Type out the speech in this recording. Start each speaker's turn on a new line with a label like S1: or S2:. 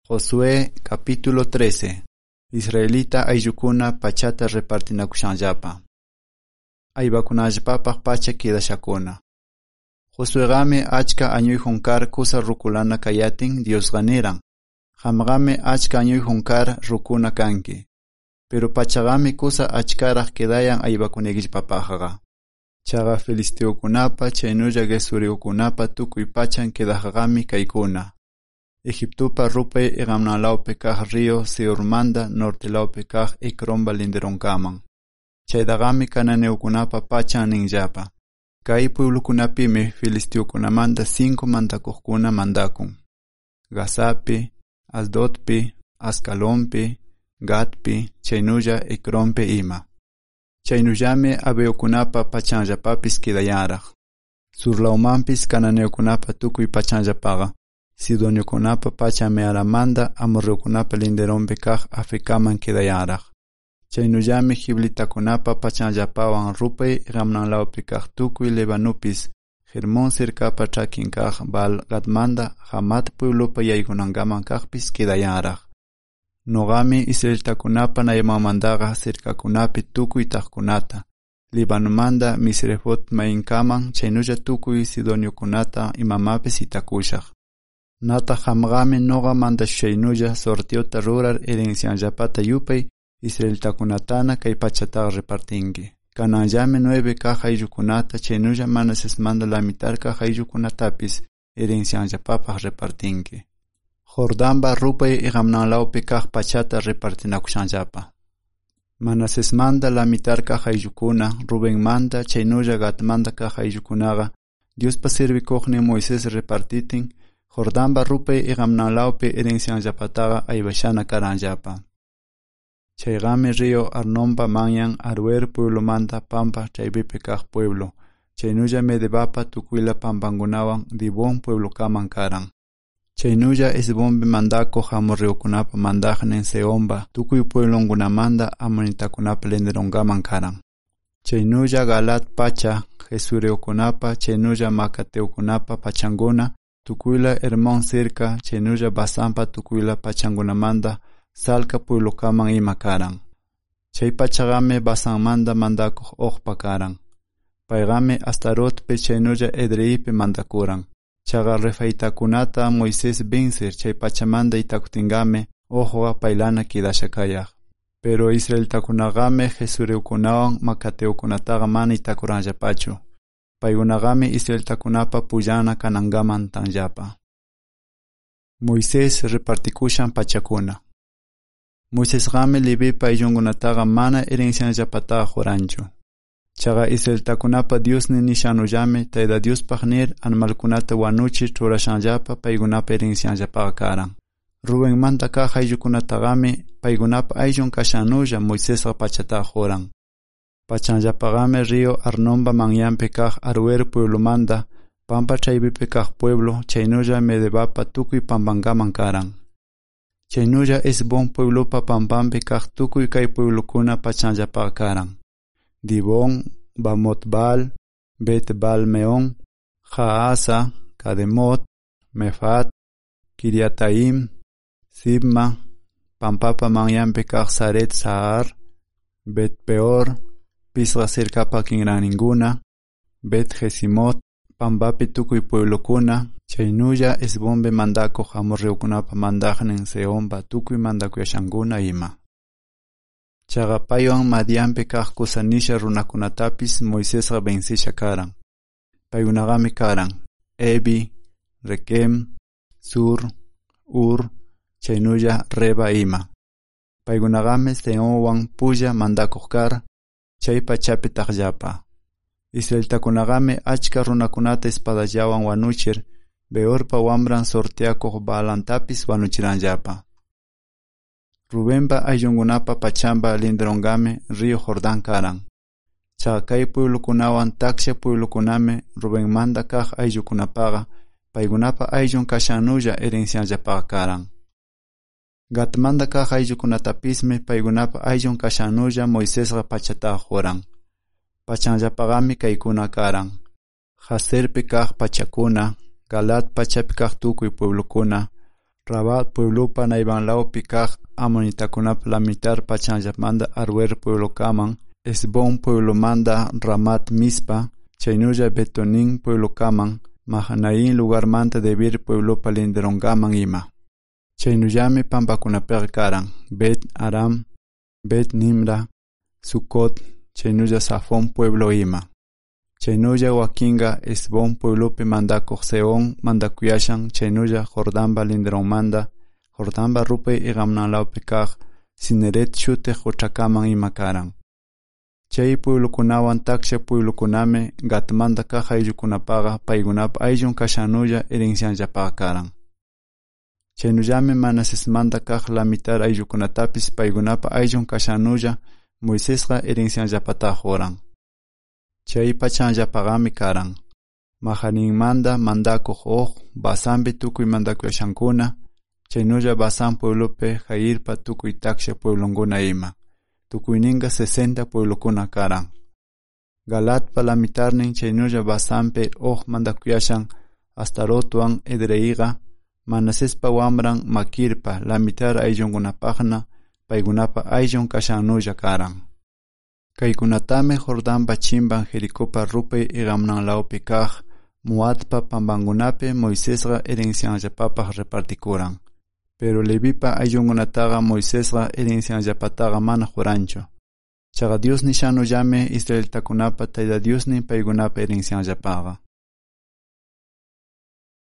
S1: Josué capítulo 13. Israelita ayllukuna pachata repartinakushanllapa. Aybakunallapapaq pacha kidashakuna. Josuégami achka añuyjun kar kusa rukulana kayatin Diosqa niran. Qamqami achka añuyjun kar rukuna kanki. Pero pachaqami kusa achkaraq kedayan aybakunaykillapapaqqa. Chaqa filisteokunapa chaynulla gesureukunapa tukuy pachan kedaqaqami kaykuna. Egiptopa rupay iqamnanlawpi kaq río Seormanda nortelawpi kaq Ecromba linderonkaman. Chaydaqami cananeukunapa pachan ninllapa. Kay pueblukunapimi filisteokunamanta 5 mantakuqkuna mandakun. Gazapi, Asdodpi, Ascalonpi, Gatpi, chaynulla Ecrompi ima. Chaynullami abeokunapa pachanllapapis kidayanraq. Surlawmanpis cananeukunapa tukuy pachanllapaqa. Sidoniokunapa pacha mearamanda amorreukunapa linderonpi kaq Afekaman kidayanraq. Chaynullami Giblitakunapa pachanllapawan rupay iqamnanlawpi kaq tukuy Lebanupis Hermon cercapa trakin kaq Baal-Gadmanda Hamat pueblopa yaykunankaman kaqpis kidayanraq. Noqami Israeltakunapa naymanmantaqa cercakunapi tukuy taqkunata, Libanumanda Misrefot mainkaman chaynulla tukuy Sidoniokunata imamapis itakushaq. Nata qamqami noqamanta shaynulla sortiota rurar herencianllapata yupay Israeltakunatana kay pachataqa repartinki. Kananllami 9 kaq ayllukunata chaynulla Manasesmanta la mitad kaq ayllukunatapis herencianllapapaq repartinki. Jordanpa rupay iqamnanlawpi kaq pachata repartinakushanllapa. Manasesmanta la mitad kaq ayllukuna, Rubenmanta chaynulla Gadmanta kaq ayllukunaqa Diospa sirvikuqnin Moisés repartitin Jordanpa rupay iqamnanlawpi herencianllapataqa aybashana karanllapa. Chaygami río Arnonpa manyan Aroer pueblomanta pampa chaypipi kaq pueblo, chaynulla Medebapa tukuyla pampankunawan Dibón pueblokaman karan. Chaynulla Esbonpi mandakuq amorreukunapa mandaqnin Sehonpa tukuy pueblonkunamanta amonitakunapa linderonkaman karan. Chaynulla Galat pacha Gesureukunapa chaynulla Macateukunapa pachankuna tukuyla Hermon cerca chaynulla Basanpa tukuyla pachankunamanta Salca pueblokaman ima karan. Chay pachaqami Basanmanta mandakuq Ogpa karan. Paygami Astarotpi chaynulla Edreipi mandakuran. Chaqa refaytakunata Moisés vencer chay pachamanta itakutingami Ogqa paylana kidasha kayaq. Pero Israeltakunaqami Gesureukunawan Macateukunataqa mana itakuranllapachu. Paykunaqami Israeltakunapa pullana kanankaman tanllapa. Moisés repartikushan pachakuna. Moisésqami Levipa ayllunkunataqa mana herencianllapataqa juranchu. Chaqa Israeltakunapa Diosnin nishanullami Tayta Diospaq nir animalkunata wanuchir churashanllapa paykunapa herencianllapaqa karan. Rubenmanta kaq ayllukunataqami paykunapa ayllun kashanulla Moisésqa pachataqa juran. Pachanllapaqami río Arnonpa manyanpi kaq Aroer pueblomanta pampa chaypipi kaq pueblo chaynulla Medebapa tukuy pampankaman karan. Chaynulla Esbon pueblopa pampampi kaq tukuy kay pueblokuna pachanllapaqa karan. Dibón, Bamot-Baal, Bet-Baal-Meón, Jaasa, Kademot, Mefat, Kiriataim, Sibma, pampapa manyanpi kaq Saret-Sahar, Bet-Peor, Pisga cercapa kinraninguna, Bet-Jesimot, pampapi tukuy pueblokuna, chaynulla Esbonpi mandakuq amorreukunapa mandaqnin Sehonpa tukuy mandakuyashankuna ima. Chaqa paywan Madianpi kaq kusanisha runakunatapis Moisésqa vencisha karan. Paykunaqami karan Evi, Rekem, Sur, Ur, chaynulla Reba ima. Paykunaqami Sehonwan pulla mandakuq kar, chay pachapi taqllapa. Israeltakunaqami achka runakunata espadallawan wanuchir, Beorpa wambran sortiakuq Baalantapis wanuchiranllapa. Rubenpa ayllunkunapa pachanpa linderonkami río Jordán karan. Chaqa kay pueblokunawan taksha pueblokunami Rubenmanta kaq ayllukunapaqa paykunapa ayllun kashanulla herencianllapaqa karan. Gadmanta kaq ayllukunatapismi paykunapa ayllun kashanulla Moisésqa pachataqa juran. Pachanllapaqami kaykuna karan. Jaserpi kaq pachakuna, Galat pachapi kaq tukuy pueblokuna, Rabat pueblupa naibanlaopi kaq amonitakunapa lamitar pachanllapmanta Aroer pueblokaman, Esbón pueblomanta Ramat Mispa, chaynulla Betonin pueblokaman, Mahanaim lugarmanta Debir pueblopa linderongaman ima. Chaynullami pampakunapiqa karan, Bet Aram, Bet Nimra, Sucot, chaynulla Safón pueblo ima. Chaynulla wakinga Esbón pueblopi mandakuq Sehón mandakuyashan chaynulla Jordanpa linderonmanta, Jordanpa rupay iqamnanlawpi kaq Cineret shutiq quchakaman ima karan. Chay pueblokunawan taksha pueblokunami Gatmanta kaq ayllukunapaqa paykunapa ayllun kashanulla herencianllapaqa karan. Chaynullami Manasesmanta kaq lamitar ayllukunatapis paykunapa ayllun kashanulla Moisesqa herencianllapata quran. Chay pachanllapaqami karan. Mahaninmanta mandakuq Og, Basanpi tukuy mandakuyashankuna, chaynulla Basan pueblopi Jairpa tukuy taksha pueblonkuna ima. Tukuyninqa 60 pueblokuna karan. Galatpa lamitarnin chaynulla Basanpi Og mandakuyashan Astarotwan Edreiqa, Manasespa wamran Makirpa lamitar ayllunkunapaqna paykunapa ayllun kashannulla karan. Kaykunatami Jordanpa chimpan Jericópa rupay iqamnanlawpi kaq Moabpa pampankunapi Moisesqa herencianllapapaq repartikuran. Pero Levipa ayllunkunataqa Moisesqa herencianllapataqa mana quranchu. Chaqa Dios nishanullami Israeltakunapa Tayta Diosnin paykunapa herencianllapaqa.